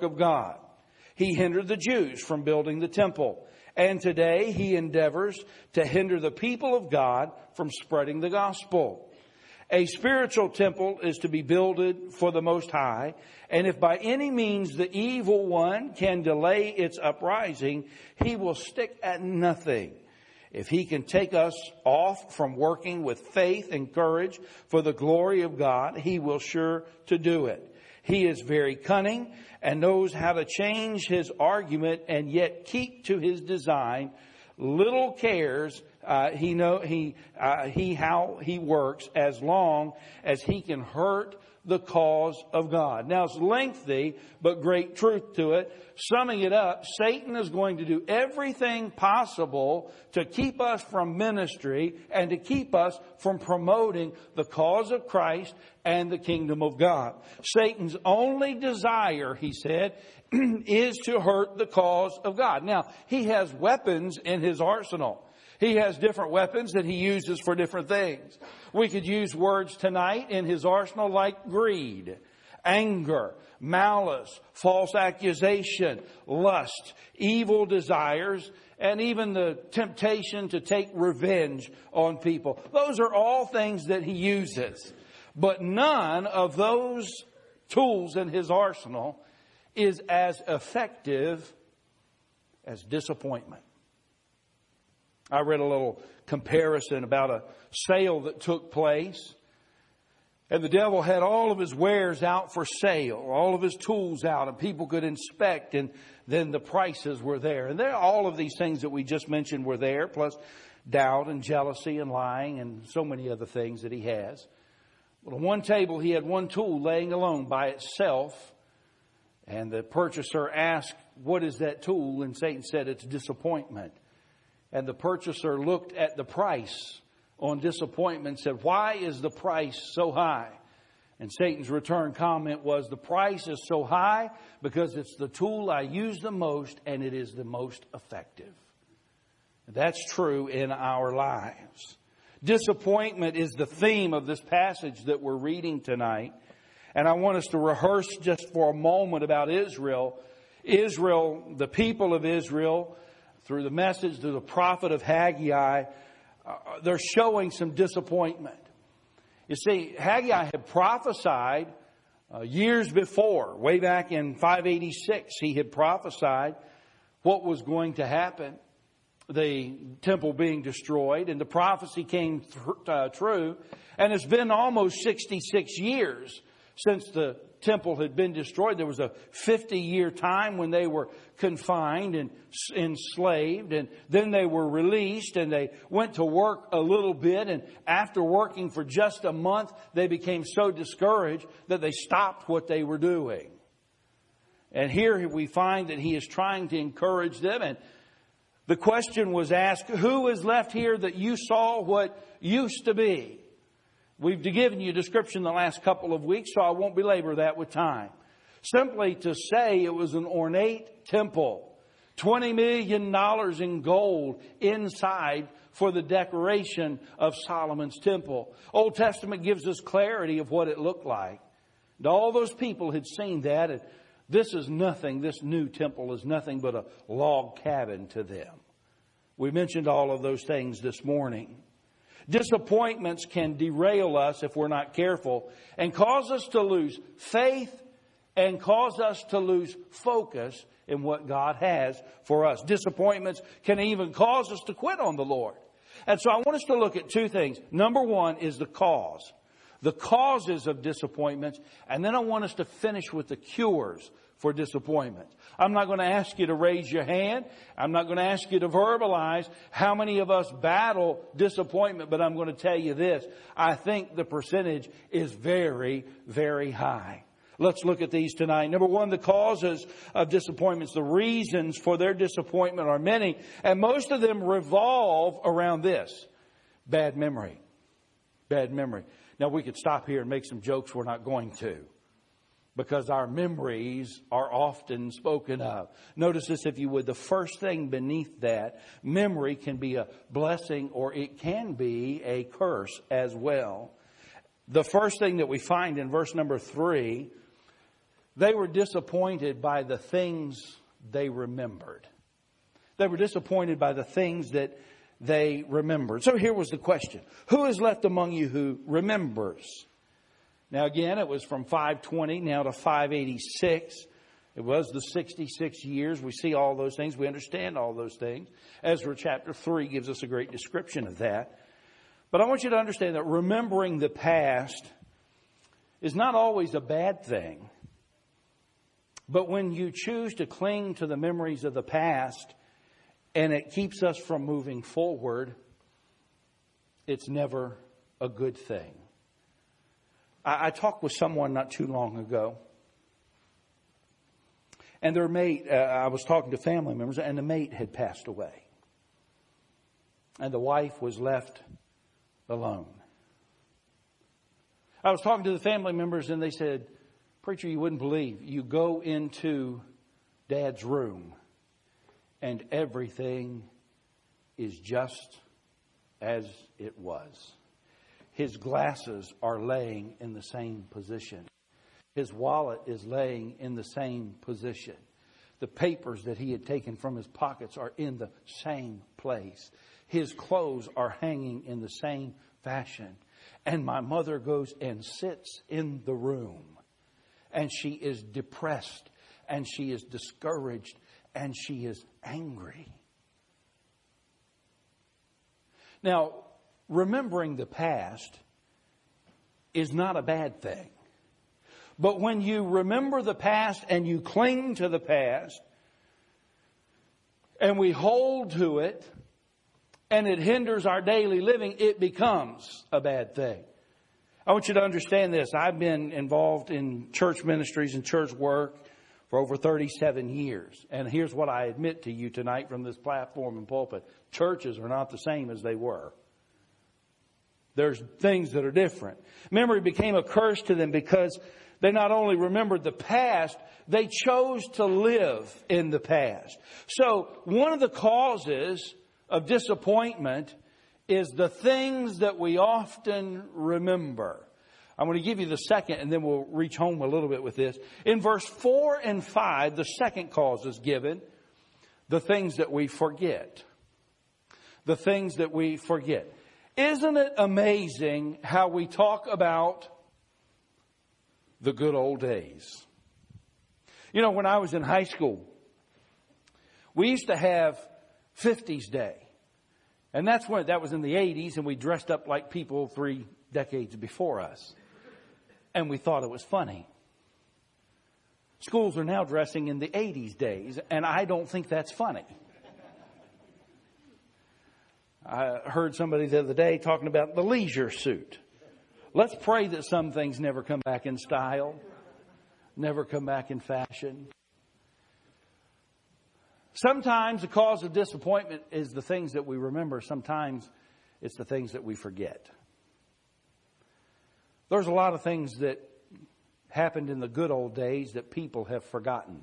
of God. He hindered the Jews from building the temple. And today he endeavors to hinder the people of God from spreading the gospel. A spiritual temple is to be builded for the Most High. And if by any means the evil one can delay its uprising, he will stick at nothing. If he can take us off from working with faith and courage for the glory of God, he will sure to do it. He is very cunning and knows how to change his argument and yet keep to his design. Little cares how he works as long as he can hurt the cause of God. Now it's lengthy, but great truth to it. Summing it up, Satan is going to do everything possible to keep us from ministry and to keep us from promoting the cause of Christ and the kingdom of God. Satan's only desire, he said, is to hurt the cause of God. Now, he has weapons in his arsenal. He has different weapons that he uses for different things. We could use words tonight in his arsenal like greed, anger, malice, false accusation, lust, evil desires, and even the temptation to take revenge on people. Those are all things that he uses. But none of those tools in his arsenal is as effective as disappointment. I read a little comparison about a sale that took place. And the devil had all of his wares out for sale, all of his tools out, and people could inspect, and then the prices were there. And there, all of these things that we just mentioned were there, plus doubt and jealousy and lying and so many other things that he has. Well, on one table, he had one tool laying alone by itself. And the purchaser asked, "What is that tool?" And Satan said, "It's disappointment." And the purchaser looked at the price on disappointment and said, "Why is the price so high?" And Satan's return comment was, "The price is so high because it's the tool I use the most and it is the most effective." That's true in our lives. Disappointment is the theme of this passage that we're reading tonight. And I want us to rehearse just for a moment about Israel. Israel, the people of Israel, through the message to the prophet of Haggai, they're showing some disappointment. You see, Haggai had prophesied years before, way back in 586, he had prophesied what was going to happen, the temple being destroyed, and the prophecy came true. And it's been almost 66 years since the temple had been destroyed. There was a 50-year time when they were confined and enslaved, and then they were released and they went to work a little bit, and after working for just a month they became so discouraged that they stopped what they were doing. And here we find that he is trying to encourage them, and the question was asked, who is left here that you saw what used to be? We've given you a description the last couple of weeks, so I won't belabor that with time. Simply to say it was an ornate temple. $20 million in gold inside for the decoration of Solomon's temple. Old Testament gives us clarity of what it looked like. And all those people had seen that, and this is nothing, this new temple is nothing but a log cabin to them. We mentioned all of those things this morning. Disappointments can derail us if we're not careful and cause us to lose faith and cause us to lose focus in what God has for us. Disappointments can even cause us to quit on the Lord. And so I want us to look at two things. Number one is the cause. The causes of disappointments. And then I want us to finish with the cures for disappointment. I'm not going to ask you to raise your hand. I'm not going to ask you to verbalize how many of us battle disappointment, but I'm going to tell you this. I think the percentage is very, very high. Let's look at these tonight. Number one, the causes of disappointments. The reasons for their disappointment are many, and most of them revolve around this: bad memory. Bad memory. Now, we could stop here and make some jokes. We're not going to, because our memories are often spoken of. Notice this, if you would. The first thing beneath that, memory can be a blessing or it can be a curse as well. The first thing that we find in verse number 3, They were disappointed by the things they remembered. They were disappointed by the things that they remembered. So here was the question. Who is left among you who remembers? Now again, it was from 520 now to 586. It was the 66 years. We see all those things. We understand all those things. Ezra chapter 3 gives us a great description of that. But I want you to understand that remembering the past is not always a bad thing. But when you choose to cling to the memories of the past and it keeps us from moving forward, it's never a good thing. I talked with someone not too long ago. And their mate, I was talking to family members, and the mate had passed away. And the wife was left alone. I was talking to the family members, and they said, "Preacher, you wouldn't believe. You go into Dad's room, and everything is just as it was. His glasses are laying in the same position. His wallet is laying in the same position. The papers that he had taken from his pockets are in the same place. His clothes are hanging in the same fashion. And my mother goes and sits in the room. And she is depressed. And she is discouraged. And she is angry." Now, remembering the past is not a bad thing. But when you remember the past and you cling to the past and we hold to it and it hinders our daily living, it becomes a bad thing. I want you to understand this. I've been involved in church ministries and church work for over 37 years. And here's what I admit to you tonight from this platform and pulpit. Churches are not the same as they were. There's things that are different. Memory became a curse to them because they not only remembered the past, they chose to live in the past. So one of the causes of disappointment is the things that we often remember. I'm going to give you the second, and then we'll reach home a little bit with this. In verse 4 and 5, the second cause is given, the things that we forget. The things that we forget. Isn't it amazing how we talk about the good old days? You know, when I was in high school, we used to have 50s Day. And that was in the 80s, and we dressed up like people 3 decades before us. And we thought it was funny. Schools are now dressing in the 80s days, and I don't think that's funny. I heard somebody the other day talking about the leisure suit. Let's pray that some things never come back in style, never come back in fashion. Sometimes the cause of disappointment is the things that we remember. Sometimes it's the things that we forget. There's a lot of things that happened in the good old days that people have forgotten.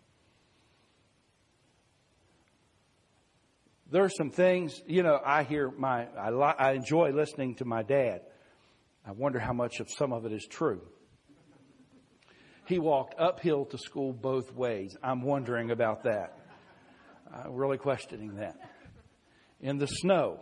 There's some things, you know, I enjoy listening to my dad. I wonder how much of some of it is true. He walked uphill to school both ways. I'm wondering about that. Really questioning that. In the snow,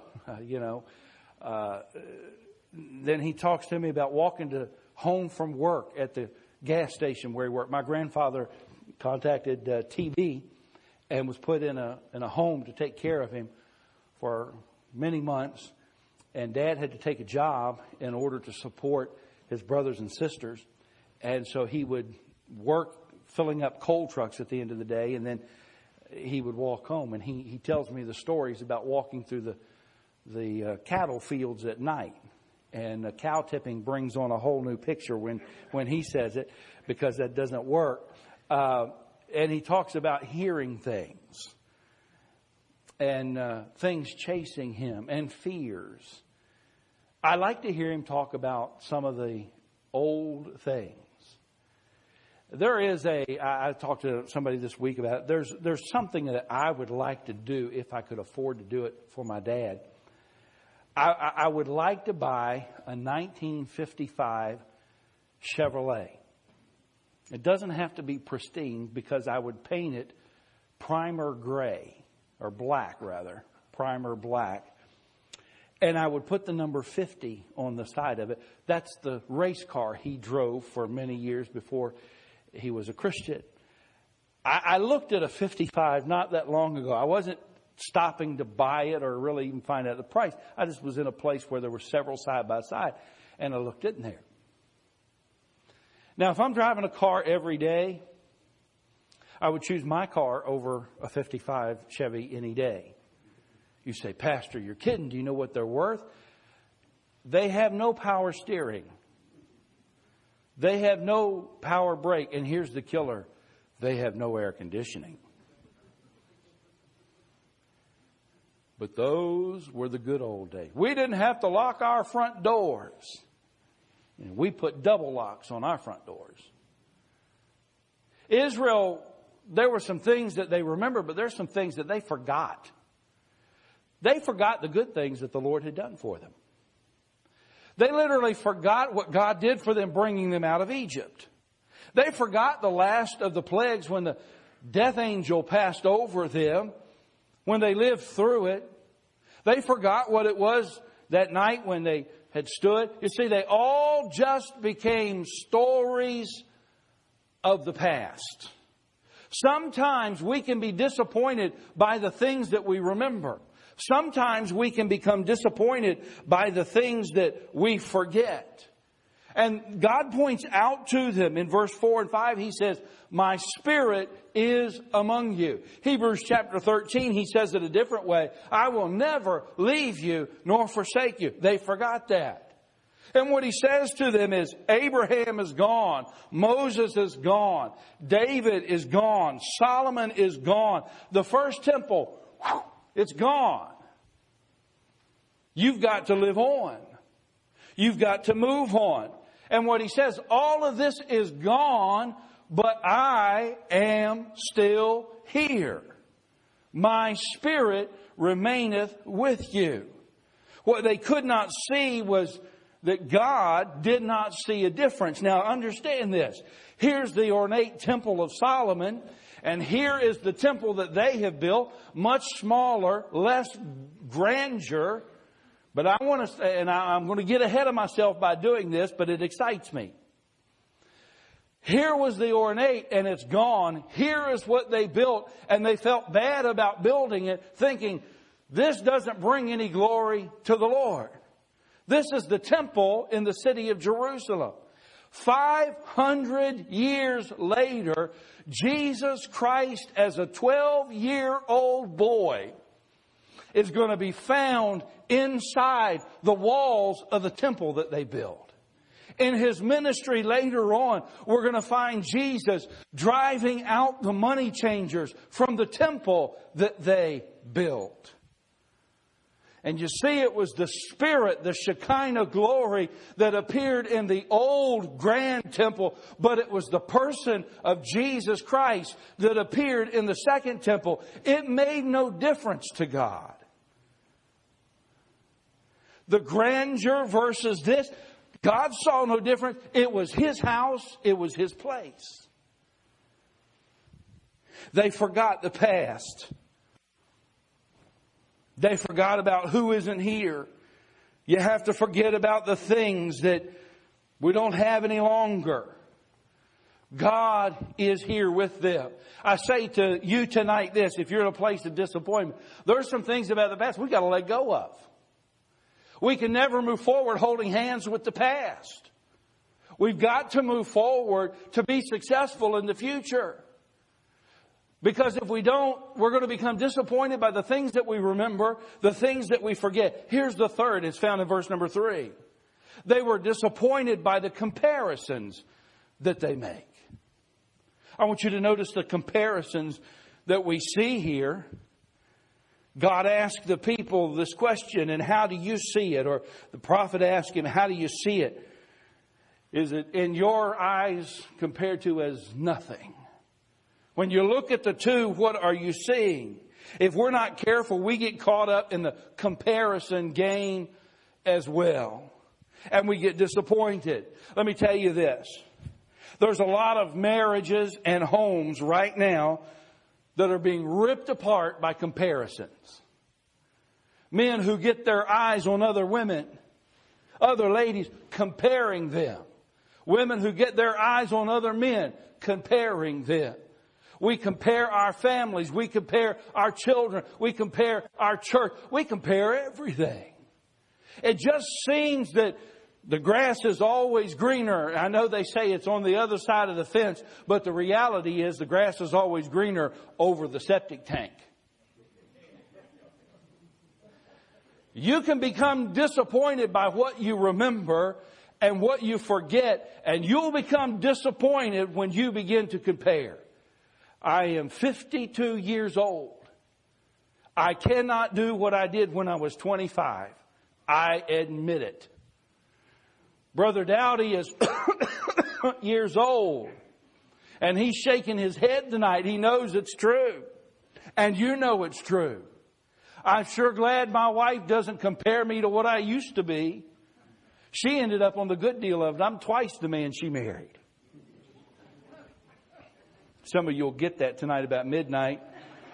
Then he talks to me about walking home from work at the gas station where he worked. My grandfather contacted TB and was put in a home to take care of him for many months. And Dad had to take a job in order to support his brothers and sisters. And so he would work filling up coal trucks at the end of the day, and then he would walk home. And he tells me the stories about walking through the cattle fields at night. And cow tipping brings on a whole new picture when he says it, because that doesn't work. And he talks about hearing things and things chasing him and fears. I like to hear him talk about some of the old things. There is I talked to somebody this week about it. There's something that I would like to do if I could afford to do it for my dad. I would like to buy a 1955 Chevrolet. It doesn't have to be pristine because I would paint it primer gray, or black rather, primer black. And I would put the number 50 on the side of it. That's the race car he drove for many years before he was a Christian. I looked at a 55 not that long ago. I wasn't stopping to buy it or really even find out the price. I just was in a place where there were several side by side, and I looked in there. Now, if I'm driving a car every day, I would choose my car over a 55 Chevy any day. You say, Pastor, you're kidding. Do you know what they're worth? They have no power steering. They have no power brake. And here's the killer. They have no air conditioning. But those were the good old days. We didn't have to lock our front doors. And we put double locks on our front doors. Israel, there were some things that they remembered, but there's some things that they forgot. They forgot the good things that the Lord had done for them. They literally forgot what God did for them bringing them out of Egypt. They forgot the last of the plagues when the death angel passed over them, when they lived through it. They forgot what it was that night when they had stood. You see, they all just became stories of the past. Sometimes we can be disappointed by the things that we remember. Sometimes we can become disappointed by the things that we forget. And God points out to them in verse 4 and 5, He says, my Spirit is among you. Hebrews chapter 13, He says it a different way. I will never leave you nor forsake you. They forgot that. And what He says to them is, Abraham is gone. Moses is gone. David is gone. Solomon is gone. The first temple, it's gone. You've got to live on. You've got to move on. And what He says, all of this is gone, but I am still here. My Spirit remaineth with you. What they could not see was that God did not see a difference. Now understand this. Here's the ornate temple of Solomon, and here is the temple that they have built, much smaller, less grandeur. But I want to say, and I'm going to get ahead of myself by doing this, but it excites me. Here was the ornate, and it's gone. Here is what they built, and they felt bad about building it, thinking, this doesn't bring any glory to the Lord. This is the temple in the city of Jerusalem. 500 years later, Jesus Christ, as a 12-year-old boy, is going to be found inside the walls of the temple that they built. In His ministry later on, we're going to find Jesus driving out the money changers from the temple that they built. And you see, it was the Spirit, the Shekinah glory that appeared in the old grand temple, but it was the person of Jesus Christ that appeared in the second temple. It made no difference to God. The grandeur versus this, God saw no difference. It was His house. It was His place. They forgot the past. They forgot about who isn't here. You have to forget about the things that we don't have any longer. God is here with them. I say to you tonight this, if you're in a place of disappointment, there's some things about the past we got to let go of. We can never move forward holding hands with the past. We've got to move forward to be successful in the future. Because if we don't, we're going to become disappointed by the things that we remember, the things that we forget. Here's the third. It's found in verse number 3. They were disappointed by the comparisons that they make. I want you to notice the comparisons that we see here. God asked the people this question, and how do you see it? Or the prophet asked him, how do you see it? Is it in your eyes compared to as nothing? When you look at the two, what are you seeing? If we're not careful, we get caught up in the comparison game as well. And we get disappointed. Let me tell you this. There's a lot of marriages and homes right now that are being ripped apart by comparisons. Men who get their eyes on other women, other ladies, comparing them. Women who get their eyes on other men, comparing them. We compare our families. We compare our children. We compare our church. We compare everything. It just seems that the grass is always greener. I know they say it's on the other side of the fence, but the reality is the grass is always greener over the septic tank. You can become disappointed by what you remember and what you forget, and you'll become disappointed when you begin to compare. I am 52 years old. I cannot do what I did when I was 25. I admit it. Brother Dowdy is years old, and he's shaking his head tonight. He knows it's true, and you know it's true. I'm sure glad my wife doesn't compare me to what I used to be. She ended up on the good deal of it. I'm twice the man she married. Some of you will get that tonight about midnight.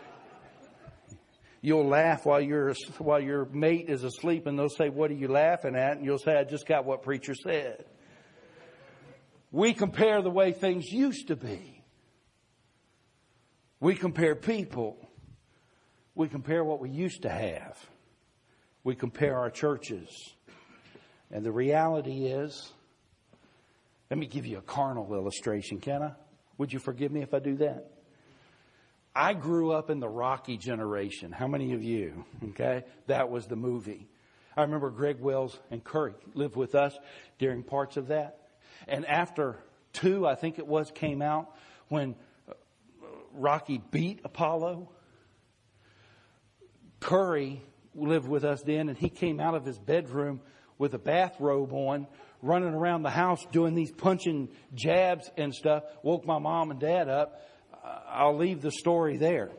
You'll laugh while your mate is asleep, and they'll say, "What are you laughing at?" And you'll say, "I just got what preacher said." We compare the way things used to be. We compare people. We compare what we used to have. We compare our churches. And the reality is, let me give you a carnal illustration, can I? Would you forgive me if I do that? I grew up in the Rocky generation. How many of you? Okay. That was the movie. I remember Greg Wells and Curry lived with us during parts of that. And after 2, I think it was, came out when Rocky beat Apollo, Curry lived with us then, and he came out of his bedroom with a bathrobe on, running around the house doing these punching jabs and stuff. Woke my mom and dad up. I'll leave the story there.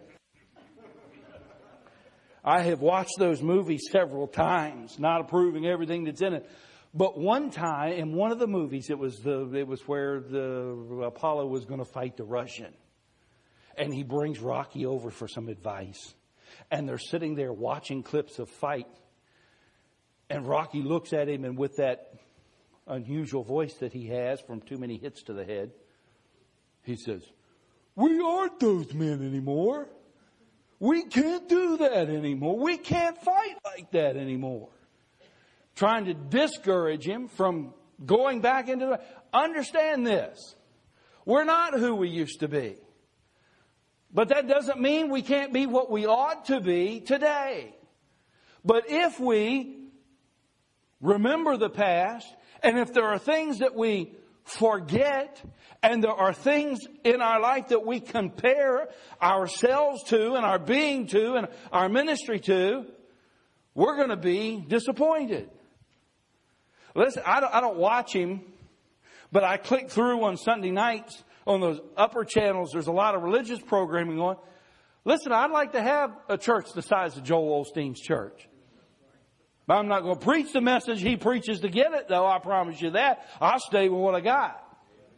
I have watched those movies several times, not approving everything that's in it. But one time in one of the movies, it was where the Apollo was going to fight the Russian, and he brings Rocky over for some advice, and they're sitting there watching clips of fight, and Rocky looks at him, and with that unusual voice that he has from too many hits to the head, he says, "We aren't those men anymore. We can't do that anymore. We can't fight like that anymore." Trying to discourage him from going back into the... Understand this. We're not who we used to be. But that doesn't mean we can't be what we ought to be today. But if we remember the past, and if there are things that we forget, and there are things in our life that we compare ourselves to and our being to and our ministry to, we're going to be disappointed. Listen, I don't watch him, but I click through on Sunday nights on those upper channels. There's a lot of religious programming on. Listen, I'd like to have a church the size of Joel Osteen's church. But I'm not going to preach the message he preaches to get it, though. I promise you that. I'll stay with what I got.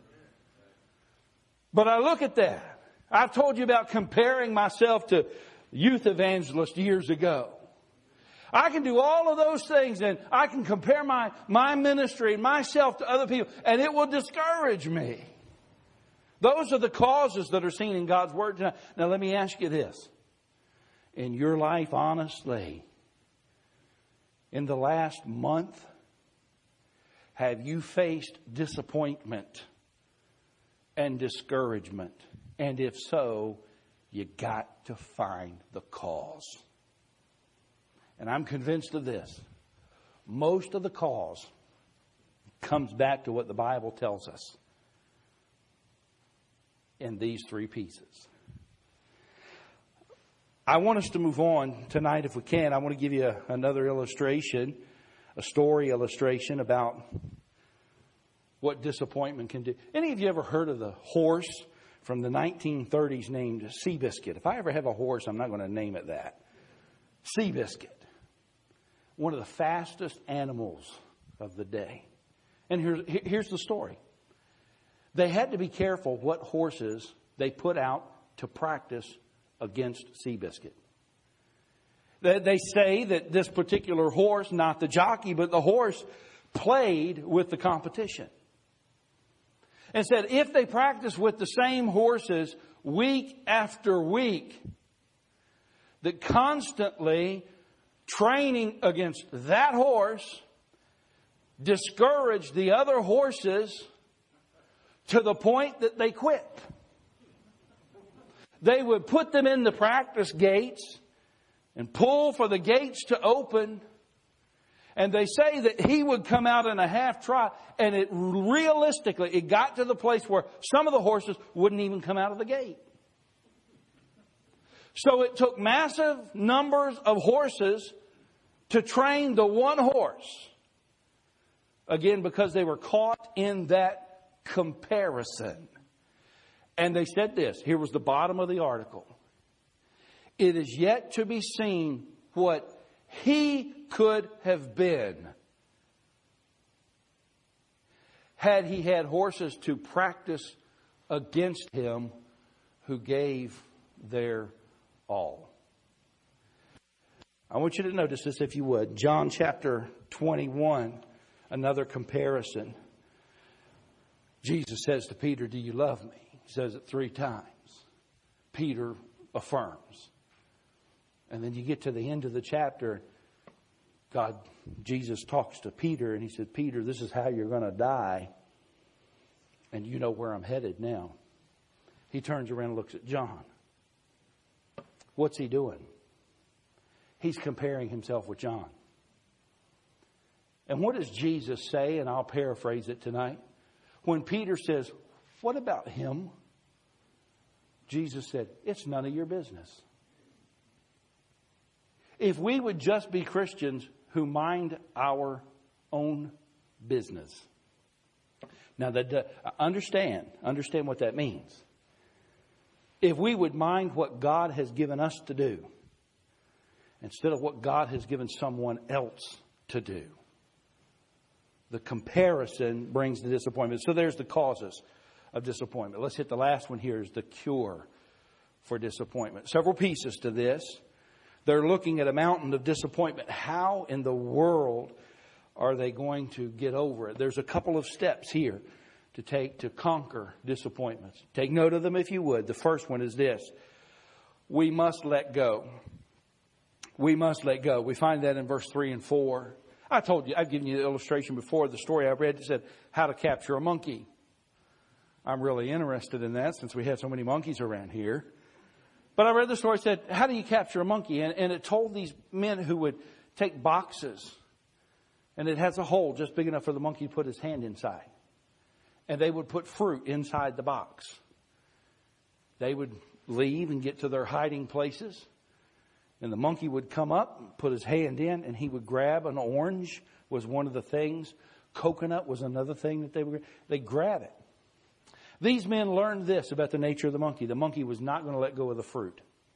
But I look at that. I've told you about comparing myself to youth evangelists years ago. I can do all of those things, and I can compare my ministry and myself to other people, and it will discourage me. Those are the causes that are seen in God's Word tonight. Now, let me ask you this. In your life, honestly, in the last month, have you faced disappointment and discouragement? And if so, you got to find the cause. And I'm convinced of this. Most of the cause comes back to what the Bible tells us in these 3 pieces. I want us to move on tonight if we can. I want to give you another illustration, a story illustration about what disappointment can do. Any of you ever heard of the horse from the 1930s named Seabiscuit? If I ever have a horse, I'm not going to name it that. Seabiscuit. One of the fastest animals of the day. And here's the story. They had to be careful what horses they put out to practice against Seabiscuit. They say that this particular horse, not the jockey, but the horse, played with the competition. And said if they practice with the same horses week after week, that constantly training against that horse discouraged the other horses to the point that they quit. They would put them in the practice gates and pull for the gates to open. And they say that he would come out in a half trot, and it got to the place where some of the horses wouldn't even come out of the gate. So it took massive numbers of horses to train the one horse. Again, because they were caught in that comparison. And they said this. Here was the bottom of the article. It is yet to be seen what he could have been had he had horses to practice against him who gave their all. I want you to notice this, if you would. John chapter 21, another comparison. Jesus says to Peter, "Do you love me?" He says it 3 times. Peter affirms. And then you get to the end of the chapter, Jesus talks to Peter, and he said, "Peter, this is how you're going to die. And you know where I'm headed now." He turns around and looks at John. What's he doing? He's comparing himself with John. And what does Jesus say? And I'll paraphrase it tonight. When Peter says, "What about him?" Jesus said, "It's none of your business." If we would just be Christians who mind our own business. Now, understand what that means. If we would mind what God has given us to do instead of what God has given someone else to do, the comparison brings the disappointment. So there's the causes of disappointment. Let's hit the last one here, is the cure for disappointment. Several pieces to this. They're looking at a mountain of disappointment. How in the world are they going to get over it? There's a couple of steps here to take to conquer disappointments. Take note of them if you would. The first one is this. We must let go. We must let go. We find that in verse 3 and 4. I told you, I've given you the illustration before, the story I read that said how to capture a monkey. I'm really interested in that since we have so many monkeys around here. But I read the story, said, how do you capture a monkey? And it told these men who would take boxes, and it has a hole just big enough for the monkey to put his hand inside. And they would put fruit inside the box. They would leave and get to their hiding places. And the monkey would come up, put his hand in, and he would grab an orange was one of the things. Coconut was another thing that they'd grab it. These men learned this about the nature of the monkey. The monkey was not going to let go of the fruit.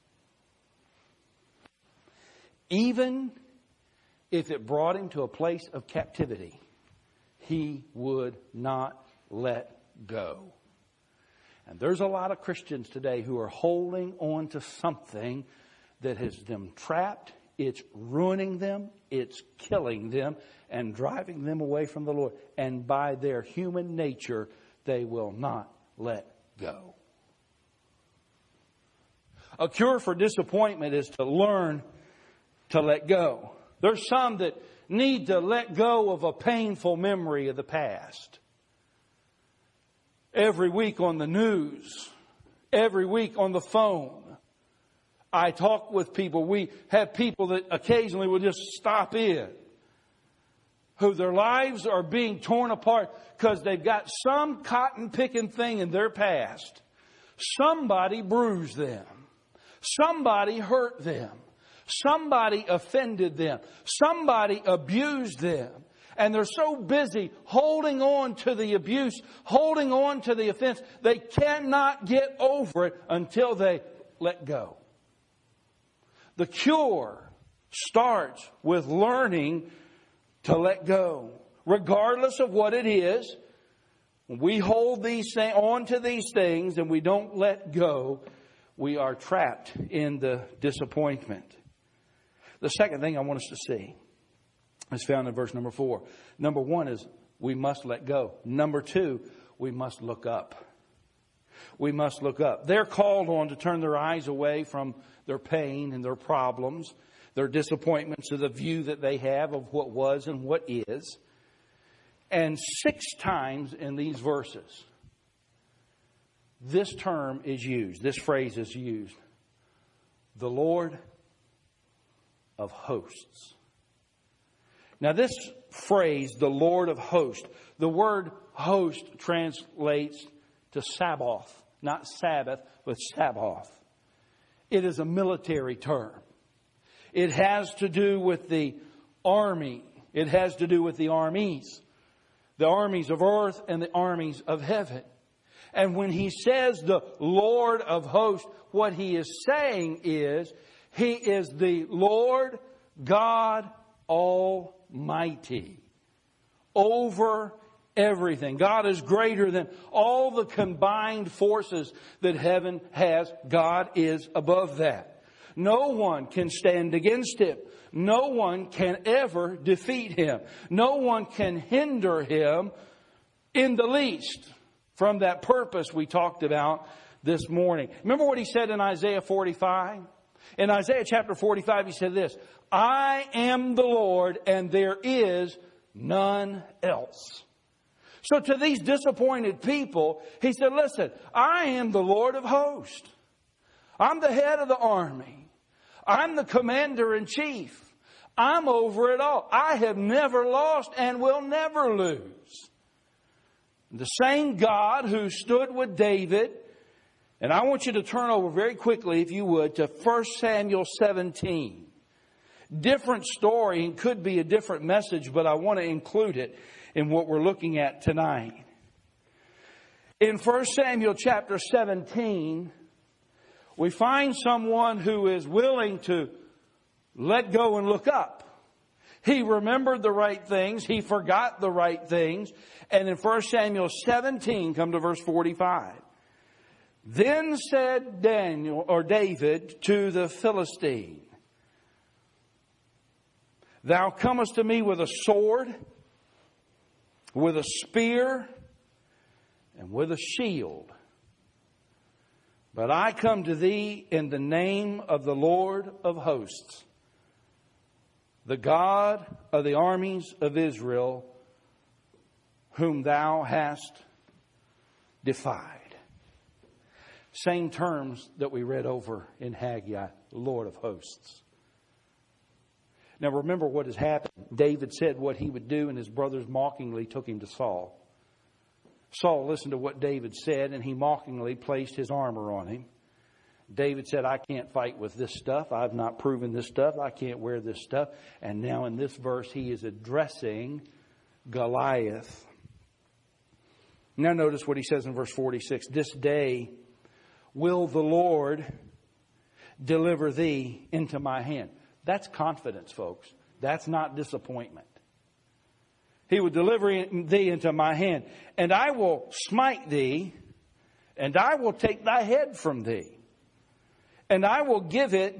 Even if it brought him to a place of captivity, he would not let go. And there's a lot of Christians today who are holding on to something that has them trapped. It's ruining them. It's killing them and driving them away from the Lord. And by their human nature, they will not let go. A cure for disappointment is to learn to let go. There's some that need to let go of a painful memory of the past. Every week on the news, every week on the phone, I talk with people. We have people that occasionally will just stop in, who their lives are being torn apart because they've got some cotton-picking thing in their past. Somebody bruised them. Somebody hurt them. Somebody offended them. Somebody abused them. And they're so busy holding on to the abuse, holding on to the offense, they cannot get over it until they let go. The cure starts with learning to let go. Regardless of what it is, When we hold on to these things and we don't let go, we are trapped in the disappointment. The second thing I want us to see is found in verse number 4. Number 1 is we must let go. Number 2, we must look up. We must look up. They're called on to turn their eyes away from their pain and their problems, their disappointments, to the view that they have of what was and what is. And 6 times in these verses, this term is used, this phrase is used. The Lord of hosts. Now this phrase, the Lord of hosts, the word host translates to Sabbath, not Sabbath, but Sabbath. It is a military term. It has to do with the army. It has to do with the armies of earth and the armies of heaven. And when he says the Lord of hosts, what he is saying is, he is the Lord God Almighty over everything. God is greater than all the combined forces that heaven has. God is above that. No one can stand against Him. No one can ever defeat Him. No one can hinder Him in the least from that purpose we talked about this morning. Remember what He said in Isaiah 45? In Isaiah chapter 45, He said this, I am the Lord and there is none else. So to these disappointed people, He said, listen, I am the Lord of hosts. I'm the head of the army. I'm the commander-in-chief. I'm over it all. I have never lost and will never lose. The same God who stood with David, and I want you to turn over very quickly, if you would, to 1 Samuel 17. Different story and could be a different message, but I want to include it in what we're looking at tonight. In 1 Samuel chapter 17, we find someone who is willing to let go and look up. He remembered the right things. He forgot the right things. And in 1 Samuel 17, come to verse 45. Then said David to the Philistine, Thou comest to me with a sword, with a spear, and with a shield. But I come to thee in the name of the Lord of hosts, the God of the armies of Israel, whom thou hast defied. Same terms that we read over in Haggai, Lord of hosts. Now remember what has happened. David said what he would do, and his brothers mockingly took him to Saul. Saul listened to what David said, and he mockingly placed his armor on him. David said, I can't fight with this stuff. I've not proven this stuff. I can't wear this stuff. And now in this verse, he is addressing Goliath. Now notice what he says in verse 46. This day will the Lord deliver thee into my hand. That's confidence, folks. That's not disappointment. He will deliver thee into my hand, and I will smite thee, and I will take thy head from thee, and I will give it.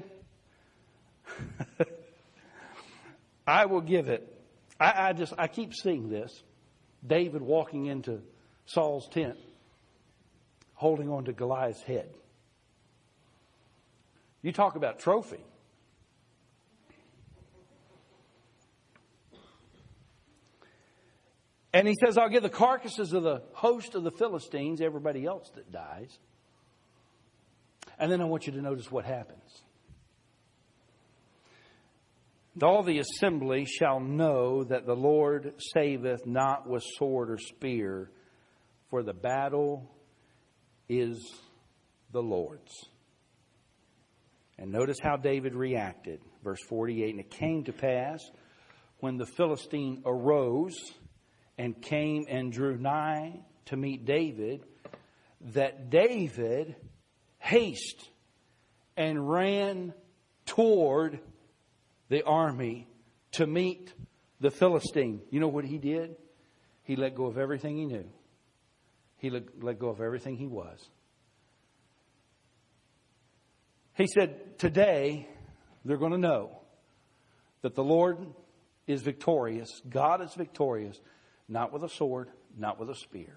I will give it. I keep seeing this. David walking into Saul's tent, holding on to Goliath's head. You talk about trophy. And he says, I'll give the carcasses of the host of the Philistines, everybody else that dies. And then I want you to notice what happens. And all the assembly shall know that the Lord saveth not with sword or spear, for the battle is the Lord's. And notice how David reacted. Verse 48, and it came to pass when the Philistine arose and came and drew nigh to meet David, that David hasted and ran toward the army to meet the Philistine. You know what he did? He let go of everything he knew. He let go of everything he was. He said, today they're going to know that the Lord is victorious. God is victorious, not with a sword, not with a spear.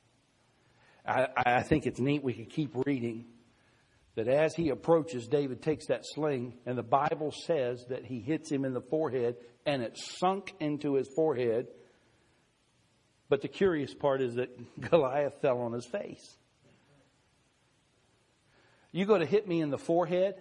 I think it's neat. We could keep reading that as he approaches, David takes that sling, and the Bible says that he hits him in the forehead, and it sunk into his forehead. But the curious part is that Goliath fell on his face. You go to hit me in the forehead.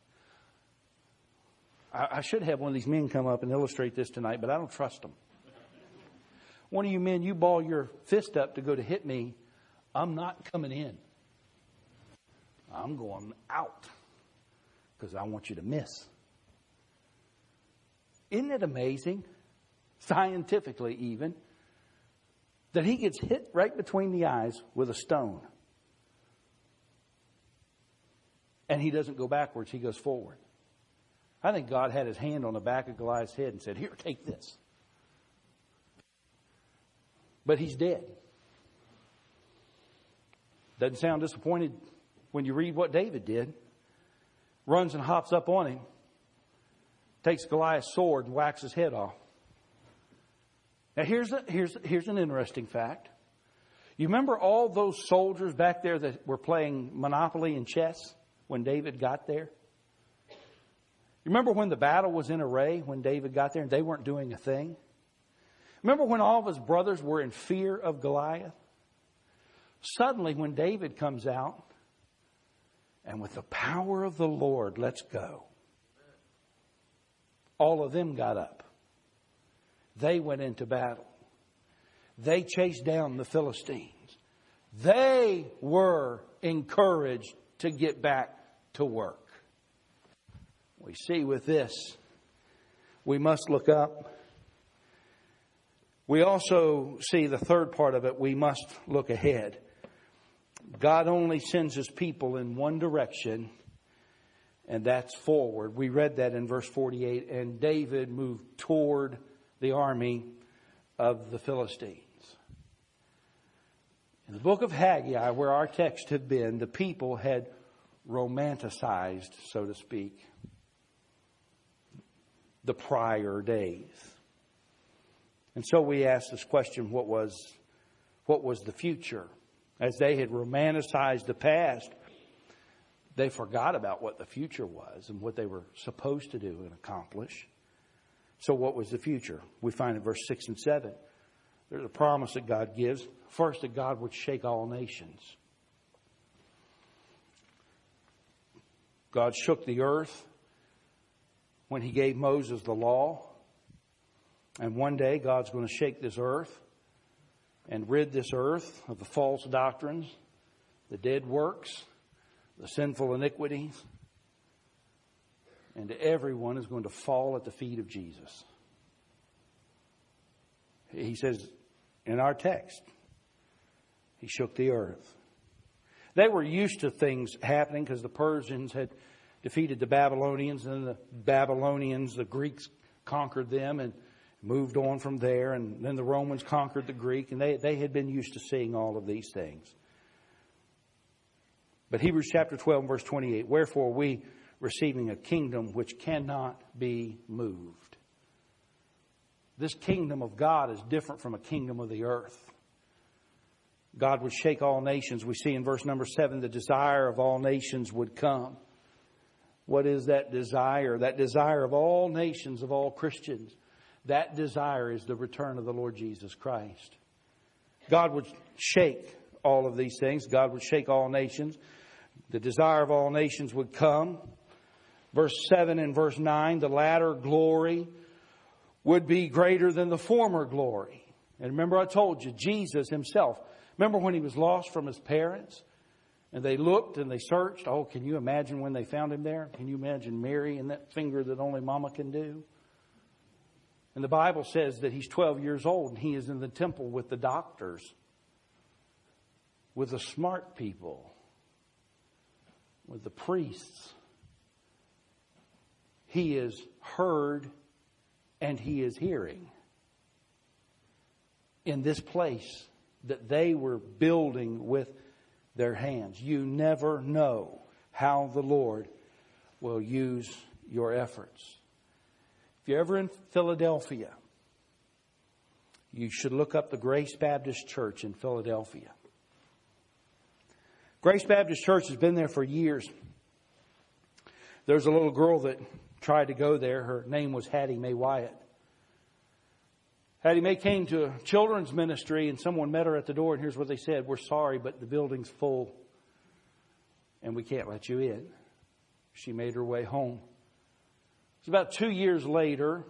I should have one of these men come up and illustrate this tonight, but I don't trust them. One of you men, you ball your fist up to go to hit me. I'm not coming in. I'm going out because I want you to miss. Isn't it amazing, scientifically even, that he gets hit right between the eyes with a stone? And he doesn't go backwards, he goes forward. I think God had his hand on the back of Goliath's head and said, here, take this. But he's dead. Doesn't sound disappointed when you read what David did. Runs and hops up on him. Takes Goliath's sword and whacks his head off. Now here's an interesting fact. You remember all those soldiers back there that were playing Monopoly and chess when David got there? You remember when the battle was in array when David got there and they weren't doing a thing? Remember when all of his brothers were in fear of Goliath? Suddenly when David comes out, and with the power of the Lord, let's go. All of them got up. They went into battle. They chased down the Philistines. They were encouraged to get back to work. We see with this, we must look up. We also see the third part of it, we must look ahead. God only sends his people in one direction, and that's forward. We read that in verse 48, and David moved toward the army of the Philistines. In the book of Haggai, where our text had been, the people had romanticized, so to speak, the prior days. And so we asked this question, what was the future? As they had romanticized the past, they forgot about what the future was and what they were supposed to do and accomplish. So what was the future? We find in verse 6 and 7. There's a promise that God gives. First, that God would shake all nations. God shook the earth when he gave Moses the law. And one day God's going to shake this earth and rid this earth of the false doctrines, the dead works, the sinful iniquities. And everyone is going to fall at the feet of Jesus. He says in our text, he shook the earth. They were used to things happening because the Persians had defeated the Babylonians, and the Babylonians, the Greeks conquered them and moved on from there, and then the Romans conquered the Greek, and they had been used to seeing all of these things. But Hebrews chapter 12 and verse 28, wherefore we, receiving a kingdom which cannot be moved. This kingdom of God is different from a kingdom of the earth. God would shake all nations. We see in verse number 7, the desire of all nations would come. What is that desire? That desire of all nations, of all Christians. That desire is the return of the Lord Jesus Christ. God would shake all of these things. God would shake all nations. The desire of all nations would come. Verse 7 and verse 9, the latter glory would be greater than the former glory. And remember I told you, Jesus himself, remember when he was lost from his parents? And they looked and they searched. Oh, can you imagine when they found him there? Can you imagine Mary and that finger that only mama can do? And the Bible says that he's 12 years old and he is in the temple with the doctors, with the smart people, with the priests. He is heard and he is hearing in this place that they were building with their hands. You never know how the Lord will use your efforts. If you're ever in Philadelphia, you should look up the Grace Baptist Church in Philadelphia. Grace Baptist Church has been there for years. There's a little girl that tried to go there. Her name was Hattie Mae Wyatt. Hattie Mae came to a children's ministry and someone met her at the door, and here's what they said: "We're sorry, but the building's full and we can't let you in." She made her way home. It's about 2 years later,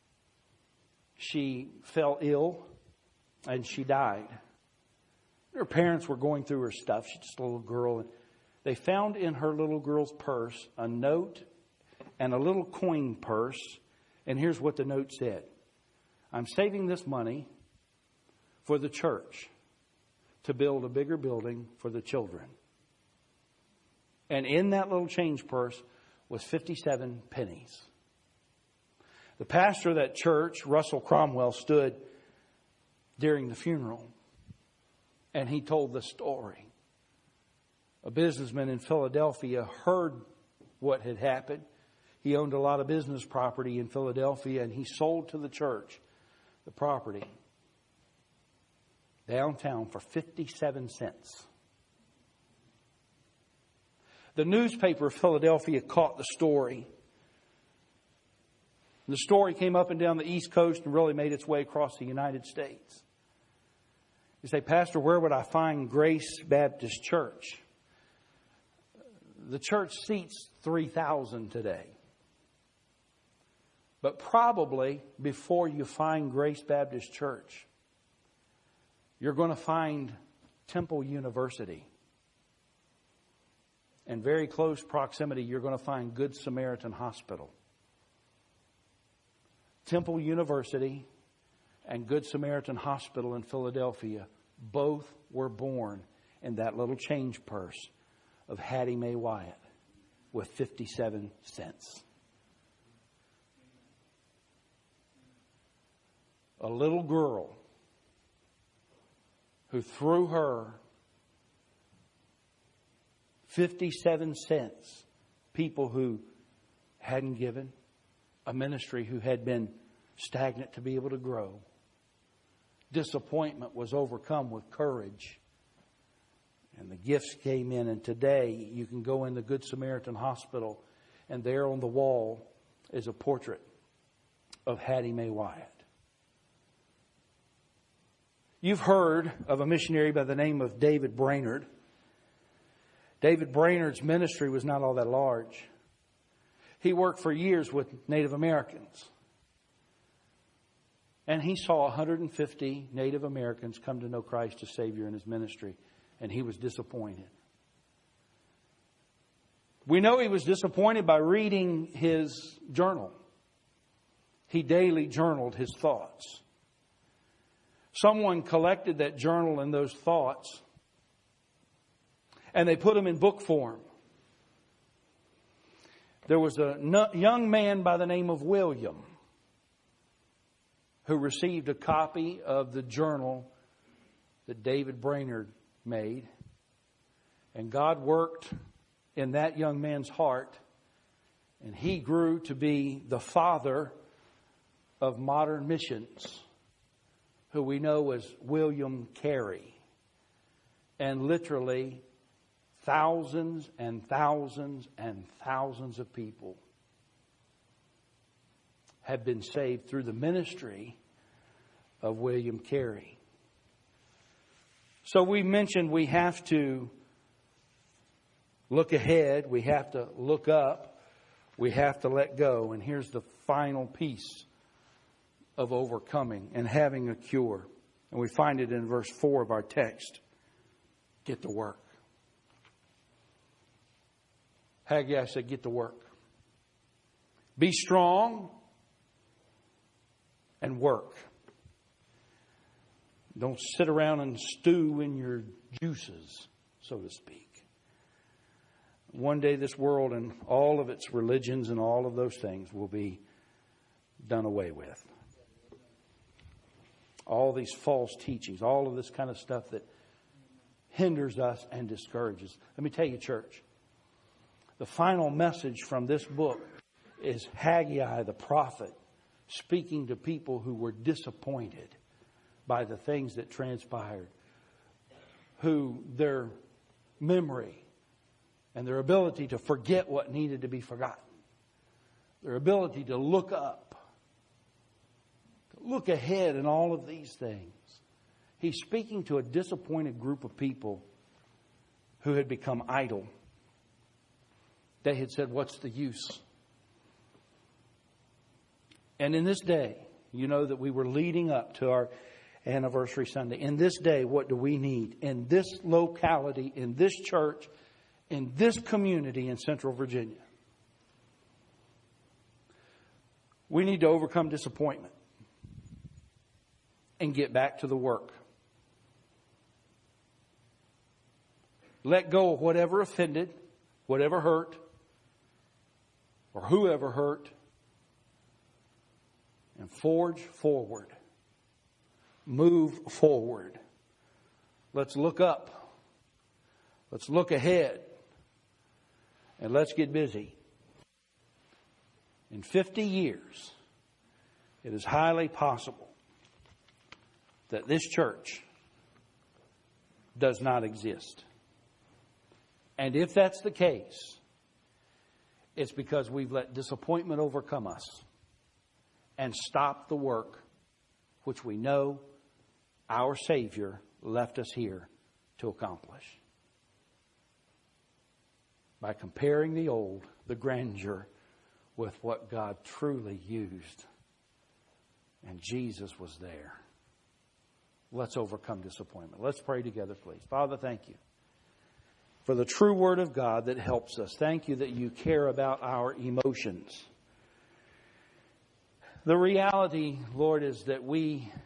she fell ill and she died. Her parents were going through her stuff. She's just a little girl. And they found in her little girl's purse a note and a little coin purse. And here's what the note said: "I'm saving this money for the church to build a bigger building for the children." And in that little change purse was 57 pennies. The pastor of that church, Russell Cromwell, stood during the funeral and he told the story. A businessman in Philadelphia heard what had happened. He owned a lot of business property in Philadelphia, and he sold to the church the property downtown for 57 cents. The newspaper of Philadelphia caught the story. The story came up and down the East Coast and really made its way across the United States. You say, "Pastor, where would I find Grace Baptist Church?" The church seats 3,000 today. But probably before you find Grace Baptist Church, you're going to find Temple University. In very close proximity, you're going to find Good Samaritan Hospital. Temple University and Good Samaritan Hospital in Philadelphia both were born in that little change purse of Hattie Mae Wyatt with 57 cents. A little girl who threw her 57 cents, people who hadn't given, a ministry who had been stagnant to be able to grow. Disappointment was overcome with courage. And the gifts came in. And today you can go in the Good Samaritan Hospital, and there on the wall is a portrait of Hattie Mae Wyatt. You've heard of a missionary by the name of David Brainerd. David Brainerd's ministry was not all that large. He worked for years with Native Americans. And he saw 150 Native Americans come to know Christ as Savior in his ministry. And he was disappointed. We know he was disappointed by reading his journal. He daily journaled his thoughts. Someone collected that journal and those thoughts, and they put them in book form. There was a young man by the name of William who received a copy of the journal that David Brainerd made. And God worked in that young man's heart, and he grew to be the father of modern missions, who we know as William Carey. And literally thousands and thousands and thousands of people have been saved through the ministry of William Carey. So we mentioned we have to look ahead. We have to look up. We have to let go. And here's the final piece of overcoming and having a cure. And we find it in verse 4 of our text. Get to work. Haggai said, get to work. Be strong and work. Don't sit around and stew in your juices, so to speak. One day this world and all of its religions and all of those things will be done away with. All these false teachings, all of this kind of stuff that hinders us and discourages. Let me tell you, church, the final message from this book is Haggai the prophet speaking to people who were disappointed by the things that transpired, who their memory and their ability to forget what needed to be forgotten, their ability to look up, to look ahead in all of these things. He's speaking to a disappointed group of people who had become idle. They had said, what's the use? And in this day, you know that we were leading up to our anniversary Sunday. In this day, what do we need? In this locality, in this church, in this community in Central Virginia, we need to overcome disappointment and get back to the work. Let go of whatever offended, whatever hurt, or whoever hurt, and forge forward. Move forward. Let's look up. Let's look ahead. And let's get busy. In 50 years, it is highly possible that this church does not exist. And if that's the case, it's because we've let disappointment overcome us and stop the work which we know our Savior left us here to accomplish. By comparing the old, the grandeur, with what God truly used. And Jesus was there. Let's overcome disappointment. Let's pray together, please. Father, thank you for the true Word of God that helps us. Thank you that you care about our emotions. The reality, Lord, is that we